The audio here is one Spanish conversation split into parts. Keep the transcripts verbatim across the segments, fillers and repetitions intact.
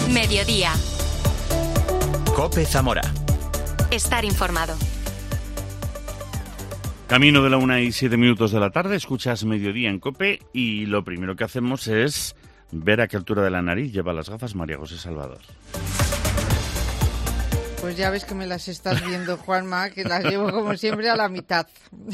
Mediodía. COPE Zamora. Estar informado. Camino de la una y siete minutos de la tarde, escuchas Mediodía en COPE y lo primero que hacemos es ver a qué altura de la nariz lleva las gafas María José Salvador. Pues ya ves que me las estás viendo, Juanma, que las llevo como siempre a la mitad.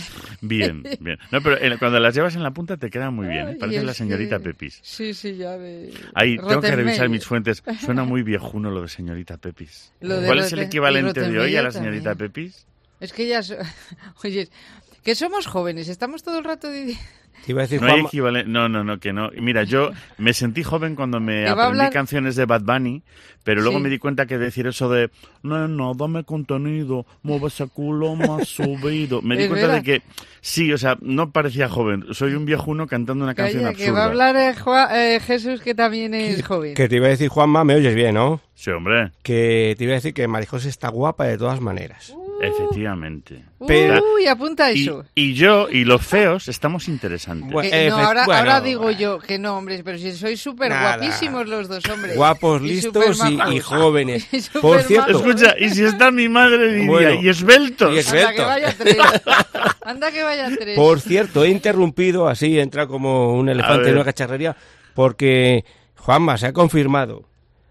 Bien, bien. No, pero en, cuando las llevas en la punta te quedan muy bien, ¿eh? Parece la señorita que... Pepis. Sí, sí, ya de... Ahí tengo que revisar Rottenmeier. mis fuentes. Suena muy viejuno lo de señorita Pepis. Lo de ¿Cuál Rotten- es el equivalente y de hoy a la Rottenmeier señorita también. Pepis? Es que ya... So... Oye, que somos jóvenes, estamos todo el rato... De... Te iba a decir, No hay Juanma, equivalente. No, no, no, que no. Mira, yo me sentí joven cuando me Te va a aprendí hablar- canciones de Bad Bunny, pero luego Sí. me di cuenta que decir eso de no, no, dame contenido, mueve ese culo más subido. Me di Es cuenta verdad. de que sí, o sea, no parecía joven. Soy un viejuno cantando una canción Calla, que absurda. va a hablar eh, Juan- eh, Jesús, que también es joven. que te iba a decir, Juanma, me oyes bien, ¿no? Sí, hombre, Que te iba a decir que María José está guapa de todas maneras. efectivamente. pero- Uy, apunta Y, eso. y yo y los feos estamos interesantes. Bueno, Que- no, Efe- ahora, bueno, ahora digo yo que no, hombres, pero si sois súper Nada. guapísimos los dos, hombres. Guapos, Y listos y, supermajos. y jóvenes. Y Por supermajos. cierto, Escucha, y si está mi madre diría, Bueno, y esbeltos. y es- Anda que esbeltos. vaya tres. Anda que vaya tres. por cierto, he interrumpido, así entra como un A elefante ver. en una cacharrería, porque Juanma se ha confirmado.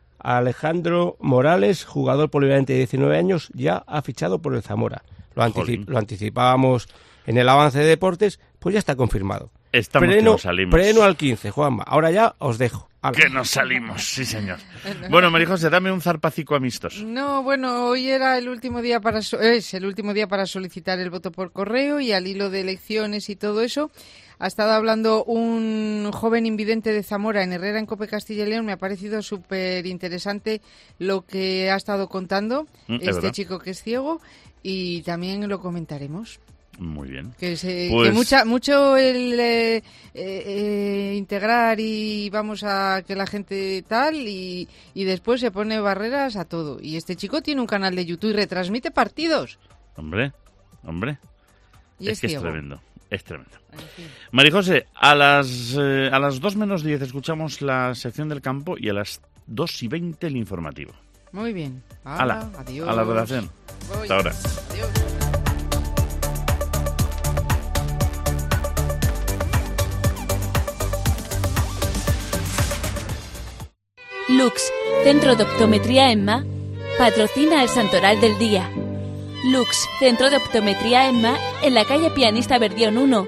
Alejandro Morales, jugador polivalente de diecinueve años, ya ha fichado por el Zamora. Lo, antici- Jolín. lo anticipábamos en el avance de deportes, pues ya está confirmado. Estamos que Preno, nos salimos. preno al quince, Juanma. Ahora ya os dejo. Hala. Que nos salimos, sí señor. Bueno, María José, dame un zarpacico amistoso. No, bueno, hoy era el último día para so- es el último día para solicitar el voto por correo y al hilo de elecciones y todo eso ha estado hablando un joven invidente de Zamora en Herrera en COPE Castilla y León. Me ha parecido súper interesante lo que ha estado contando Mm, es este verdad. chico que es ciego y también lo comentaremos. Muy bien. Que, se, Pues- que mucha, mucho el eh, eh, eh, integrar y vamos a que la gente tal y, y después se pone barreras a todo. Y este chico tiene un canal de YouTube y retransmite partidos. Hombre, hombre. Y es es que es ciego. tremendo, es tremendo. En fin. María José, a las, eh, a las dos menos diez escuchamos la sección del campo y a las dos y veinte el informativo. Muy bien. Hala, Hala, adiós. a la redacción. Voy. Hasta ahora. Adiós. Lux, Centro de Optometría Emma, patrocina el Santoral del Día. Lux, Centro de Optometría Emma, en la calle Pianista Verdión uno.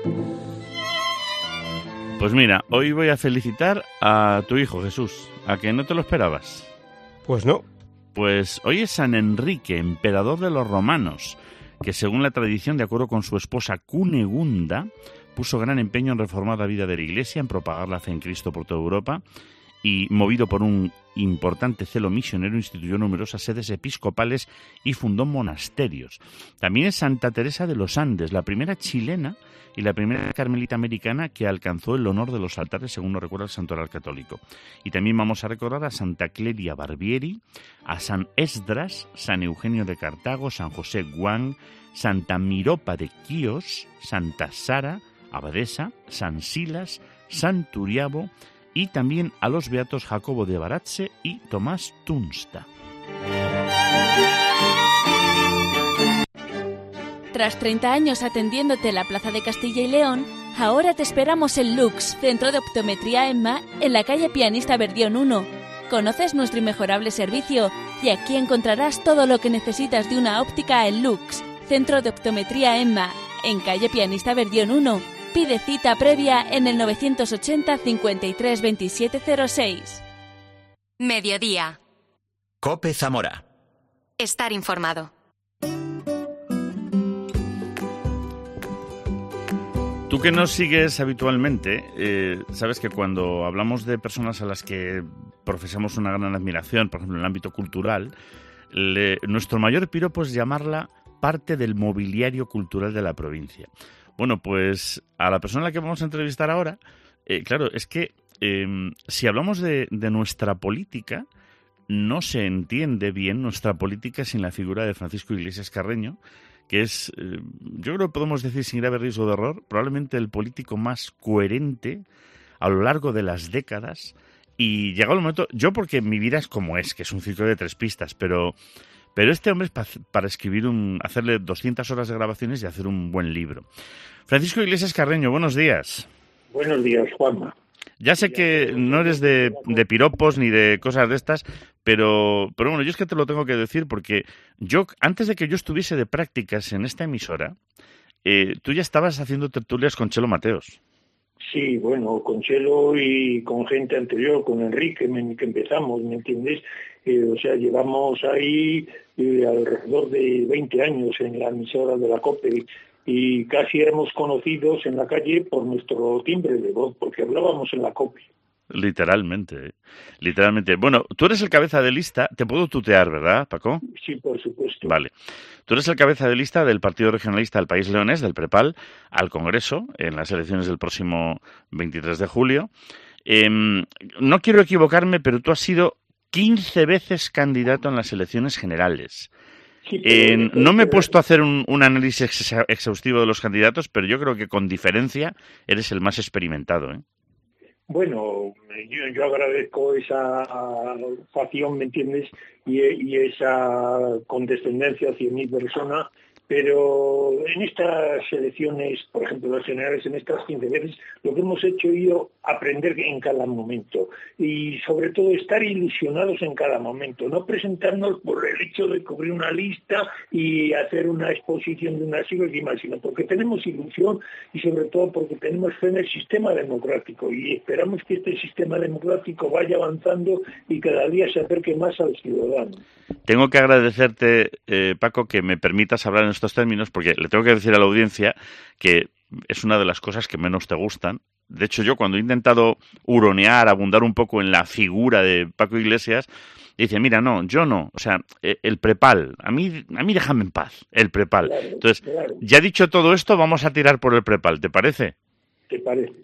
Pues mira, hoy voy a felicitar a tu hijo Jesús, a que no te lo esperabas. Pues no. Pues hoy es San Enrique, emperador de los romanos, que según la tradición, de acuerdo con su esposa Cunegunda, puso gran empeño en reformar la vida de la Iglesia, en propagar la fe en Cristo por toda Europa, y movido por un importante celo misionero instituyó numerosas sedes episcopales y fundó monasterios. También es Santa Teresa de los Andes, la primera chilena y la primera carmelita americana que alcanzó el honor de los altares, según nos recuerda el Santoral Católico. Y también vamos a recordar a Santa Clelia Barbieri, a San Esdras, San Eugenio de Cartago, San José Guan, Santa Miropa de Quíos, Santa Sara, abadesa, San Silas, San Turiabo, y también a los beatos Jacobo de Baratze y Tomás Tunsta. Tras treinta años atendiéndote en la Plaza de Castilla y León, ahora te esperamos en Lux, Centro de Optometría Emma, en la calle Pianista Verdión uno. Conoces nuestro inmejorable servicio y aquí encontrarás todo lo que necesitas de una óptica en Lux, Centro de Optometría Emma, en calle Pianista Verdión uno. Pide cita previa en el novecientos ochenta cincuenta y tres veintisiete cero seis. Mediodía. COPE Zamora. Estar informado. Tú que nos sigues habitualmente, eh, sabes que cuando hablamos de personas a las que profesamos una gran admiración, por ejemplo en el ámbito cultural, le, nuestro mayor piropo es llamarla parte del mobiliario cultural de la provincia. Bueno, pues a la persona a la que vamos a entrevistar ahora, eh, claro, es que eh, si hablamos de, de nuestra política, no se entiende bien nuestra política sin la figura de Francisco Iglesias Carreño, que es, eh, yo creo que podemos decir sin grave riesgo de error, probablemente el político más coherente a lo largo de las décadas y llegó el momento, yo porque mi vida es como es, que es un ciclo de tres pistas, pero, pero este hombre es pa, para escribir un, hacerle doscientas horas de grabaciones y hacer un buen libro. Francisco Iglesias Carreño, buenos días. Buenos días, Juanma. Ya sé que no eres de, de piropos ni de cosas de estas, pero, pero bueno, yo es que te lo tengo que decir porque yo, antes de que yo estuviese de prácticas en esta emisora, eh, tú ya estabas haciendo tertulias con Chelo Mateos. Sí, bueno, con Chelo y con gente anterior, con Enrique, que empezamos, ¿me entiendes? Eh, o sea, llevamos ahí eh, alrededor de veinte años en la emisora de la COPE y casi éramos conocidos en la calle por nuestro timbre de voz, porque hablábamos en la COPE. Literalmente, literalmente. Bueno, tú eres el cabeza de lista, te puedo tutear, ¿verdad, Paco? Sí, por supuesto. Vale. Tú eres el cabeza de lista del Partido Regionalista del País Leonés, del PREPAL, al Congreso, en las elecciones del próximo veintitrés de julio. Eh, no quiero equivocarme, pero tú has sido quince veces candidato en las elecciones generales. Sí, pero, eh, no me he puesto a hacer un, un análisis exhaustivo de los candidatos, pero yo creo que con diferencia eres el más experimentado, ¿eh? Bueno, yo, yo agradezco esa facción, ¿me entiendes? Y, y esa condescendencia hacia mi persona, pero en estas elecciones, por ejemplo, las generales, en estas quince veces, lo que hemos hecho es aprender en cada momento y sobre todo estar ilusionados en cada momento, no presentarnos por el hecho de cubrir una lista y hacer una exposición de una sigla y más, sino porque tenemos ilusión y sobre todo porque tenemos fe en el sistema democrático y esperamos que este sistema democrático vaya avanzando y cada día se acerque más al ciudadano. Tengo que agradecerte, eh, Paco, que me permitas hablar en estos términos, porque le tengo que decir a la audiencia que es una de las cosas que menos te gustan. De hecho, yo cuando he intentado huronear, abundar un poco en la figura de Paco Iglesias, dice, mira, no, yo no, o sea, el PREPAL, a mí, a mí déjame en paz, el PREPAL. Claro, Entonces, claro. Ya dicho todo esto, vamos a tirar por el PREPAL, ¿te parece? ¿Te parece?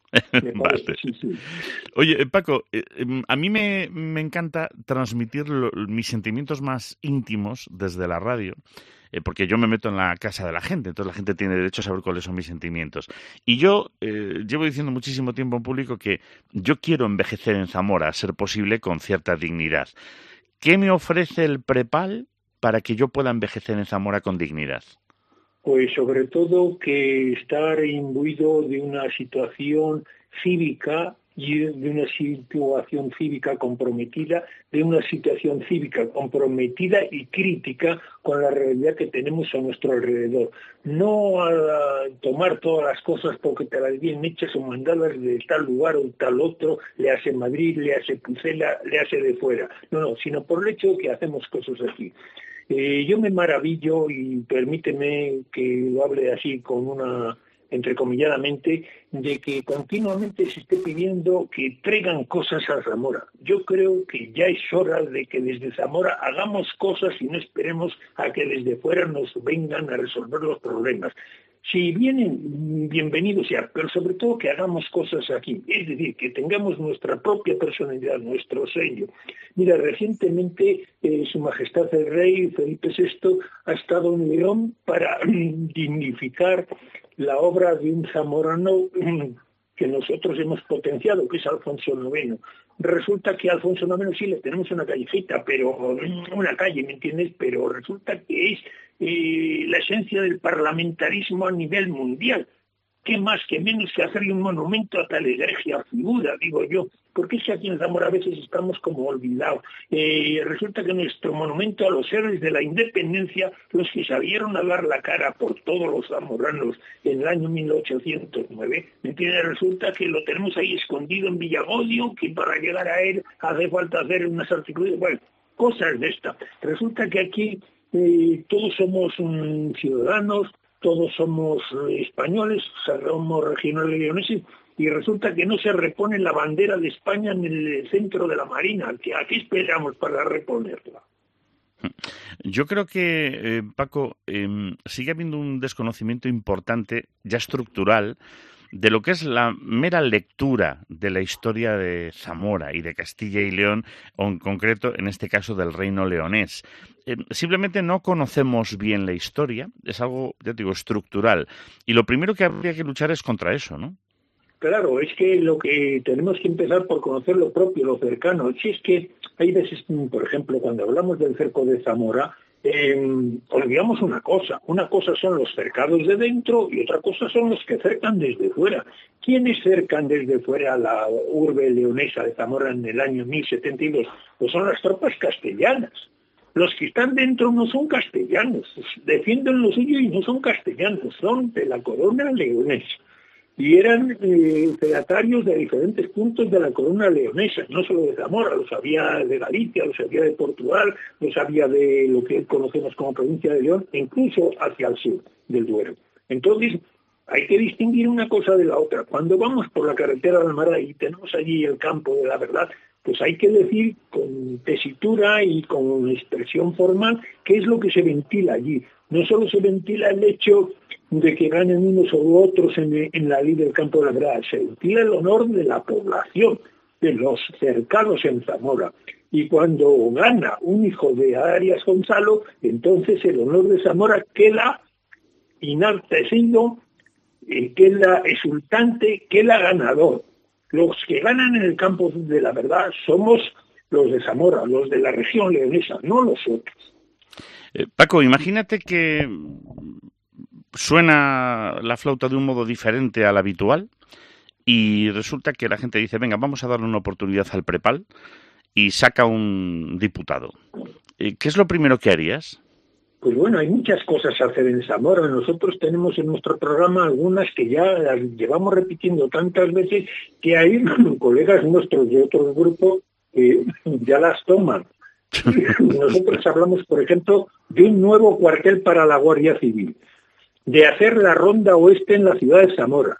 Me parece, Vale. sí, sí. Oye, Paco, eh, a mí me, me encanta transmitir lo, mis sentimientos más íntimos desde la radio, eh, porque yo me meto en la casa de la gente, entonces la gente tiene derecho a saber cuáles son mis sentimientos. Y yo eh, llevo diciendo muchísimo tiempo en público que yo quiero envejecer en Zamora, a ser posible, con cierta dignidad. ¿Qué me ofrece el PREPAL para que yo pueda envejecer en Zamora con dignidad? Pues sobre todo que estar imbuido de una situación cívica y de una situación cívica comprometida, de una situación cívica comprometida y crítica con la realidad que tenemos a nuestro alrededor. No a tomar todas las cosas porque te las bien hechas o mandadas de tal lugar o tal otro, le hace Madrid, le hace Pucela, le hace de fuera. No, no, sino por el hecho de que hacemos cosas aquí. Eh, yo me maravillo, y permíteme que lo hable así con una, entrecomilladamente, de que continuamente se esté pidiendo que traigan cosas a Zamora. Yo creo que ya es hora de que desde Zamora hagamos cosas y no esperemos a que desde fuera nos vengan a resolver los problemas. Si vienen, bienvenidos sea, pero sobre todo que hagamos cosas aquí, es decir, que tengamos nuestra propia personalidad, nuestro sello. Mira, recientemente eh, Su Majestad el Rey Felipe sexto ha estado en León para dignificar la obra de un zamorano que nosotros hemos potenciado, que es Alfonso noveno. Resulta que a Alfonso noveno sí le tenemos una callejita, pero una calle, ¿me entiendes? Pero resulta que es eh, la esencia del parlamentarismo a nivel mundial. ¿Qué más que menos que hacerle un monumento a tal egregia figura, digo yo? Porque es que aquí en Zamora a veces estamos como olvidados. Eh, resulta que nuestro monumento a los héroes de la independencia, los que salieron a dar la cara por todos los zamoranos en el año mil ochocientos nueve, ¿me entiendes? Resulta que lo tenemos ahí escondido en Villagodio, que para llegar a él hace falta hacer unas articulaciones, bueno, cosas de esta. Resulta que aquí eh, todos somos um, ciudadanos, todos somos españoles, somos regionales leoneses, y resulta que no se repone la bandera de España en el centro de la Marina. ¿A qué esperamos para reponerla? Yo creo que, eh, Paco, eh, sigue habiendo un desconocimiento importante, ya estructural, de lo que es la mera lectura de la historia de Zamora y de Castilla y León, o en concreto, en este caso, del reino leonés. Eh, simplemente no conocemos bien la historia, es algo, ya te digo, estructural. Y lo primero que habría que luchar es contra eso, ¿no? Claro, es que lo que tenemos que empezar por conocer lo propio, lo cercano. Si es que hay veces, por ejemplo, cuando hablamos del cerco de Zamora, eh, olvidamos una cosa. Una cosa son los cercados de dentro y otra cosa son los que cercan desde fuera. ¿Quiénes cercan desde fuera la urbe leonesa de Zamora en el año mil setenta y dos? Pues son las tropas castellanas. Los que están dentro no son castellanos, defienden lo suyo y no son castellanos, son de la corona leonesa. Y eran eh, fedatarios de diferentes puntos de la corona leonesa, no solo de Zamora, los había de Galicia, los había de Portugal, los había de lo que conocemos como provincia de León, incluso hacia el sur del Duero. Entonces, hay que distinguir una cosa de la otra. Cuando vamos por la carretera de Almara y tenemos allí el campo de la verdad, pues hay que decir con tesitura y con expresión formal qué es lo que se ventila allí. No solo se ventila el hecho de que ganen unos u otros en, en la ley del campo de la verdad, se ventila el honor de la población, de los cercanos en Zamora. Y cuando gana un hijo de Arias Gonzalo, entonces el honor de Zamora queda enaltecido, eh, queda exultante, queda ganador. Los que ganan en el campo de la verdad somos los de Zamora, los de la región leonesa, no los otros. Eh, Paco, imagínate que suena la flauta de un modo diferente al habitual y resulta que la gente dice, venga, vamos a darle una oportunidad al Prepal y saca un diputado. Eh, ¿Qué es lo primero que harías? Pues bueno, hay muchas cosas a hacer en Zamora. Nosotros tenemos en nuestro programa algunas que ya las llevamos repitiendo tantas veces que hay colegas nuestros de otros grupos que ya las toman. Nosotros hablamos, por ejemplo, de un nuevo cuartel para la Guardia Civil, de hacer la ronda oeste en la ciudad de Zamora,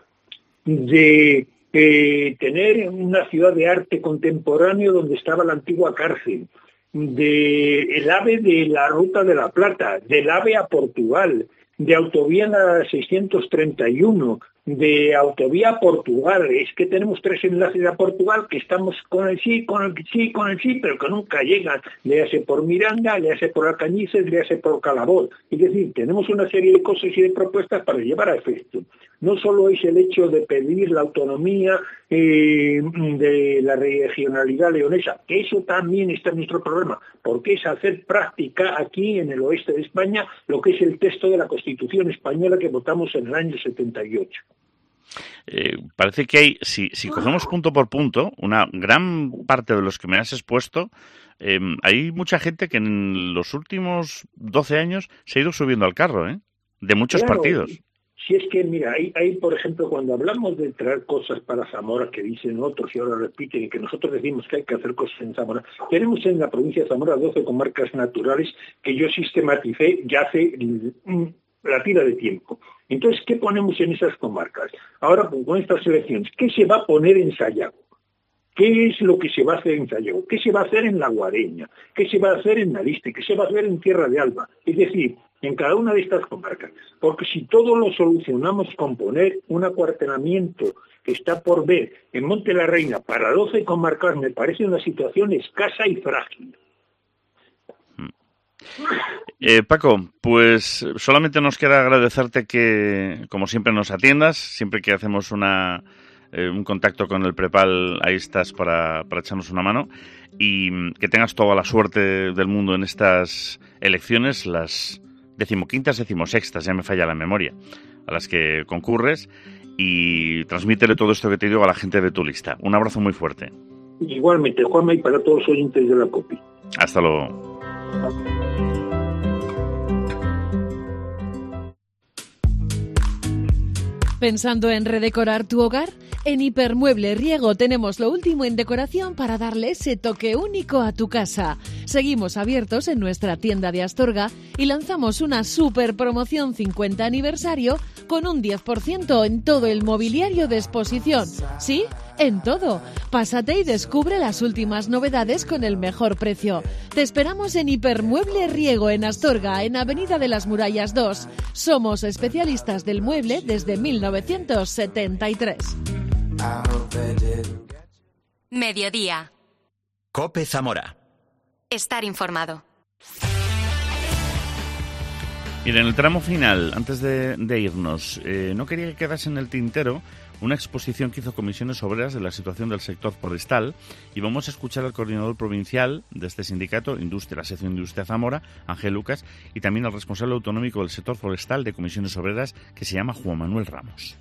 de eh, tener una ciudad de arte contemporáneo donde estaba la antigua cárcel, de el AVE de la Ruta de la Plata, del AVE a Portugal, de autovía la seiscientos treinta y uno, de autovía a Portugal. Es que tenemos tres enlaces a Portugal que estamos con el sí, con el sí, con el sí, pero que nunca llegan. Le hace por Miranda, le hace por Alcañices, le hace por Calabor. Es decir, tenemos una serie de cosas y de propuestas para llevar a efecto. No solo es el hecho de pedir la autonomía eh, de la regionalidad leonesa, que eso también está en nuestro programa, porque es hacer práctica aquí en el oeste de España lo que es el texto de la Constitución española que votamos en el año setenta y ocho. Eh, parece que hay, si, si cogemos punto por punto, una gran parte de los que me has expuesto, eh, hay mucha gente que en los últimos doce años se ha ido subiendo al carro, ¿eh? De muchos Claro. partidos. Si es que, mira, hay, hay, por ejemplo, cuando hablamos de traer cosas para Zamora, que dicen otros y ahora repiten, y que nosotros decimos que hay que hacer cosas en Zamora, tenemos en la provincia de Zamora doce comarcas naturales que yo sistematicé ya hace la tira de tiempo. Entonces, ¿qué ponemos en esas comarcas? Ahora, con estas elecciones, ¿qué se va a poner en Sayago? ¿Qué es lo que se va a hacer en Sayago? ¿Qué se va a hacer en La Guareña? ¿Qué se va a hacer en Naliste? ¿Qué se va a hacer en Tierra de Alba? Es decir, en cada una de estas comarcas. Porque si todo lo solucionamos con poner un acuartelamiento que está por ver en Monte la Reina para doce comarcas, me parece una situación escasa y frágil. Eh, Paco, pues solamente nos queda agradecerte que, como siempre, nos atiendas. Siempre que hacemos una, eh, un contacto con el Prepal, ahí estás para, para echarnos una mano. Y que tengas toda la suerte del mundo en estas elecciones, las decimoquintas, decimosextas, ya me falla la memoria, a las que concurres. Y transmítele todo esto que te digo a la gente de tu lista. Un abrazo muy fuerte. Igualmente, Juanma, y para todos los oyentes de la COPI. Hasta luego. ¿Pensando en redecorar tu hogar? En Hipermueble Riego tenemos lo último en decoración para darle ese toque único a tu casa. Seguimos abiertos en nuestra tienda de Astorga y lanzamos una super promoción cincuenta aniversario con un diez por ciento en todo el mobiliario de exposición. ¿Sí? En todo. Pásate y descubre las últimas novedades con el mejor precio. Te esperamos en Hipermueble Riego en Astorga, en Avenida de las Murallas dos. Somos especialistas del mueble desde mil novecientos setenta y tres. Mediodía. COPE Zamora. Estar informado. Mira, en el tramo final, antes de, de irnos, eh, no quería que quedase en el tintero una exposición que hizo Comisiones Obreras de la situación del sector forestal, y vamos a escuchar al coordinador provincial de este sindicato, Industria, la sección Industria Zamora, Ángel Lucas, y también al responsable autonómico del sector forestal de Comisiones Obreras, que se llama Juan Manuel Ramos.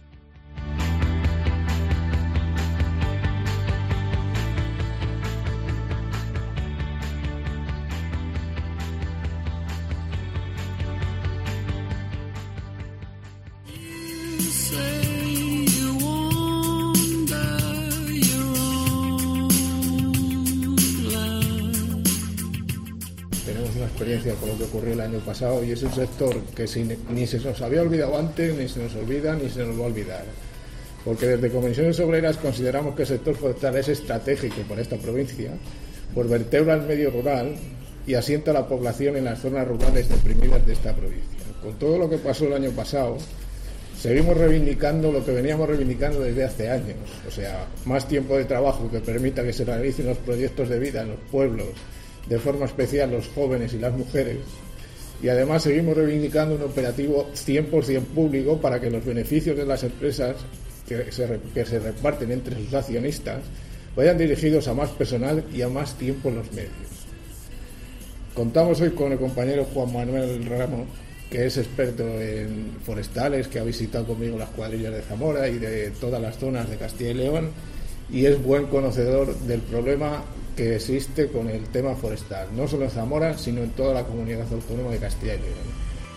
Experiencia con lo que ocurrió el año pasado, y es un sector que si, ni se nos había olvidado antes, ni se nos olvida, ni se nos va a olvidar, porque desde Comisiones Obreras consideramos que el sector forestal es estratégico para esta provincia, pues vertebra el medio rural y asienta a la población en las zonas rurales deprimidas de esta provincia. Con todo lo que pasó el año pasado, seguimos reivindicando lo que veníamos reivindicando desde hace años, o sea, más tiempo de trabajo que permita que se realicen los proyectos de vida en los pueblos, de forma especial los jóvenes y las mujeres, y además seguimos reivindicando un operativo cien por ciento público para que los beneficios de las empresas que se, que se reparten entre sus accionistas vayan dirigidos a más personal y a más tiempo en los medios. Contamos hoy con el compañero Juan Manuel Ramos, que es experto en forestales, que ha visitado conmigo las cuadrillas de Zamora y de todas las zonas de Castilla y León, y es buen conocedor del problema que existe con el tema forestal, no solo en Zamora, sino en toda la comunidad autónoma de Castilla y León.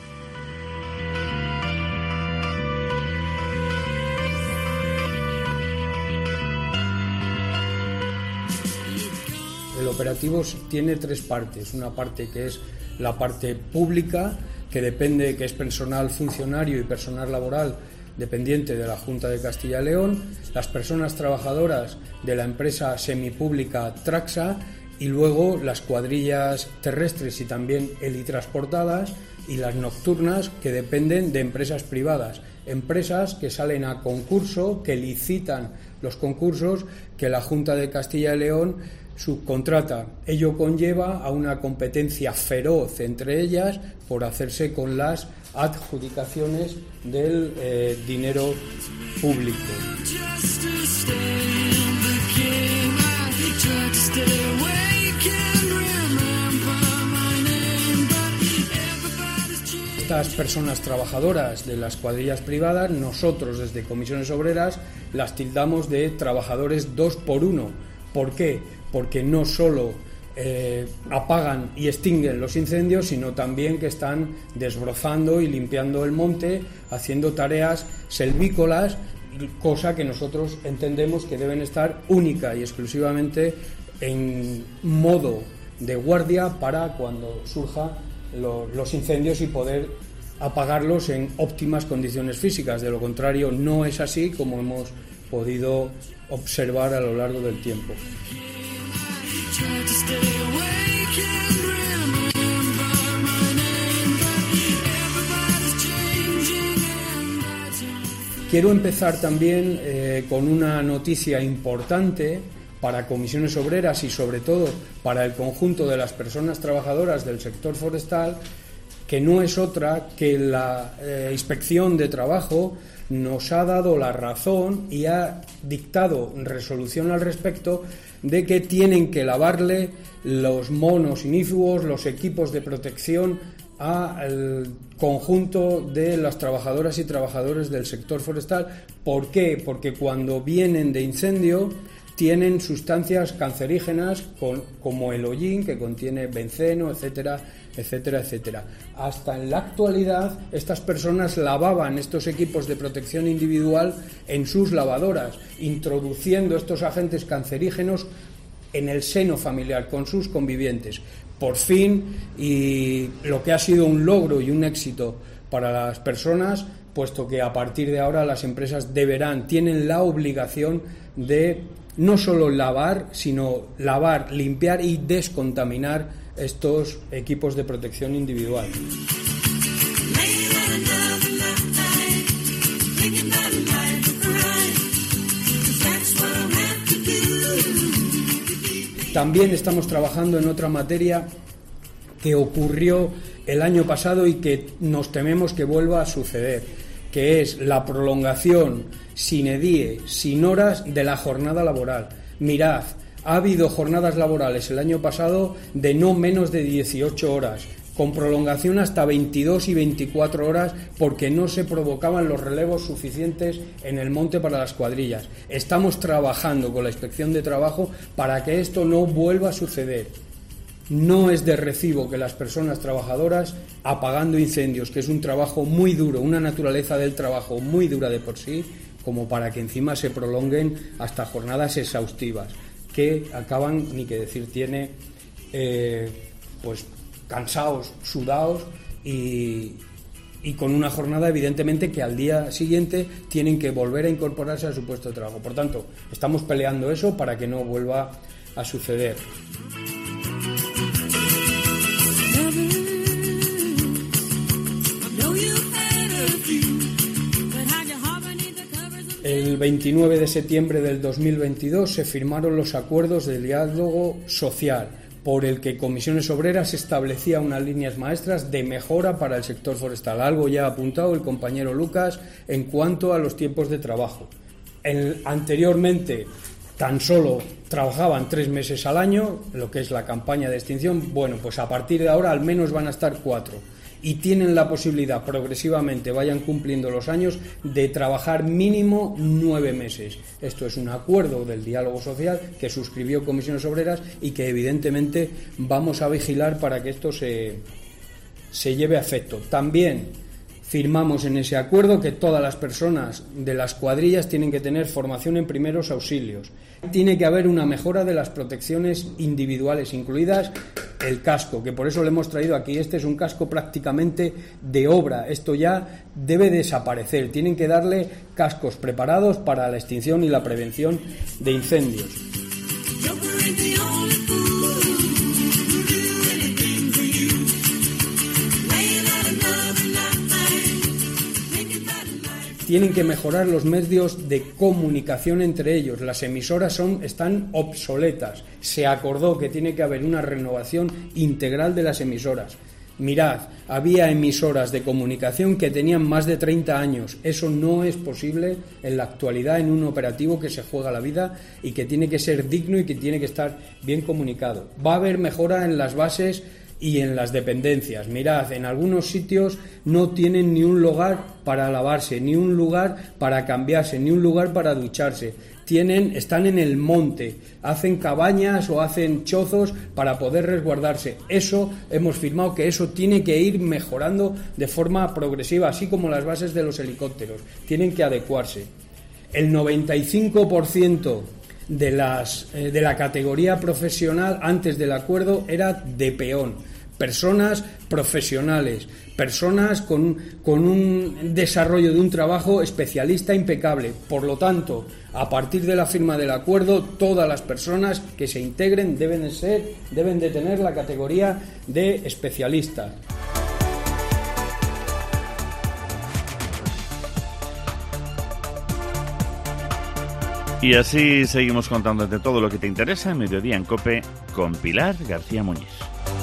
El operativo tiene tres partes. Una parte que es la parte pública, que depende, que es personal funcionario y personal laboral dependiente de la Junta de Castilla y León, las personas trabajadoras de la empresa semipública Traxa, y luego las cuadrillas terrestres y también helitransportadas y las nocturnas, que dependen de empresas privadas, empresas que salen a concurso, que licitan los concursos que la Junta de Castilla y León subcontrata. Ello conlleva a una competencia feroz entre ellas por hacerse con las adjudicaciones del eh, dinero público. Estas personas trabajadoras de las cuadrillas privadas, nosotros desde Comisiones Obreras las tildamos de trabajadores dos por uno. ¿Por qué? Porque no solo Eh, apagan y extinguen los incendios, sino también que están desbrozando y limpiando el monte, haciendo tareas selvícolas, cosa que nosotros entendemos que deben estar única y exclusivamente en modo de guardia para cuando surjan lo, los incendios y poder apagarlos en óptimas condiciones físicas. De lo contrario, no es así, como hemos podido observar a lo largo del tiempo. Quiero empezar también eh, con una noticia importante para Comisiones Obreras y sobre todo para el conjunto de las personas trabajadoras del sector forestal, que no es otra que la eh, Inspección de Trabajo nos ha dado la razón y ha dictado resolución al respecto de que tienen que lavarle los monos inífuos, los equipos de protección al conjunto de las trabajadoras y trabajadores del sector forestal. ¿Por qué? Porque cuando vienen de incendio tienen sustancias cancerígenas con, como el hollín, que contiene benceno, etcétera, etcétera, etcétera. Hasta en la actualidad estas personas lavaban estos equipos de protección individual en sus lavadoras, introduciendo estos agentes cancerígenos en el seno familiar con sus convivientes. Por fin, y lo que ha sido un logro y un éxito para las personas, puesto que a partir de ahora las empresas deberán, tienen la obligación de no solo lavar, sino lavar, limpiar y descontaminar estos equipos de protección individual. También estamos trabajando en otra materia que ocurrió el año pasado y que nos tememos que vuelva a suceder. que es la prolongación sine die, sin horas, de la jornada laboral. Mirad, ha habido jornadas laborales el año pasado de no menos de dieciocho horas, con prolongación hasta veintidós y veinticuatro horas, porque no se provocaban los relevos suficientes en el monte para las cuadrillas. Estamos trabajando con la Inspección de Trabajo para que esto no vuelva a suceder. No es de recibo que las personas trabajadoras, apagando incendios, que es un trabajo muy duro, una naturaleza del trabajo muy dura de por sí, como para que encima se prolonguen hasta jornadas exhaustivas, que acaban, ni que decir tiene, eh, pues cansados, sudados y, y con una jornada evidentemente que al día siguiente tienen que volver a incorporarse a su puesto de trabajo. Por tanto, estamos peleando eso para que no vuelva a suceder. El veintinueve de septiembre del dos mil veintidós se firmaron los acuerdos de diálogo social, por el que Comisiones Obreras establecía unas líneas maestras de mejora para el sector forestal. Algo ya ha apuntado el compañero Lucas en cuanto a los tiempos de trabajo. El, anteriormente tan solo trabajaban tres meses al año, lo que es la campaña de extinción. Bueno, pues a partir de ahora al menos van a estar cuatro. Y tienen la posibilidad, progresivamente vayan cumpliendo los años, de trabajar mínimo nueve meses. Esto es un acuerdo del diálogo social que suscribió Comisiones Obreras y que evidentemente vamos a vigilar para que esto se, se lleve a efecto. También firmamos en ese acuerdo que todas las personas de las cuadrillas tienen que tener formación en primeros auxilios. Tiene que haber una mejora de las protecciones individuales, incluidas el casco, que por eso lo hemos traído aquí. Este es un casco prácticamente de obra. Esto ya debe desaparecer. Tienen que darle cascos preparados para la extinción y la prevención de incendios. Tienen que mejorar los medios de comunicación entre ellos. Las emisoras son, están obsoletas. Se acordó que tiene que haber una renovación integral de las emisoras. Mirad, había emisoras de comunicación que tenían más de treinta años. Eso no es posible en la actualidad en un operativo que se juega la vida y que tiene que ser digno y que tiene que estar bien comunicado. Va a haber mejora en las bases y en las dependencias. Mirad, en algunos sitios no tienen ni un lugar para lavarse, ni un lugar para cambiarse, ni un lugar para ducharse. Tienen, están en el monte, hacen cabañas o hacen chozos para poder resguardarse. Eso hemos firmado que eso tiene que ir mejorando de forma progresiva, así como las bases de los helicópteros. Tienen que adecuarse. El noventa y cinco por ciento de las eh, de la categoría profesional antes del acuerdo era de peón. Personas profesionales, personas con, con un desarrollo de un trabajo especialista impecable. Por lo tanto, a partir de la firma del acuerdo, todas las personas que se integren deben de ser, deben de tener la categoría de especialista. Y así seguimos contándote todo lo que te interesa en Mediodía en COPE con Pilar García Muñiz.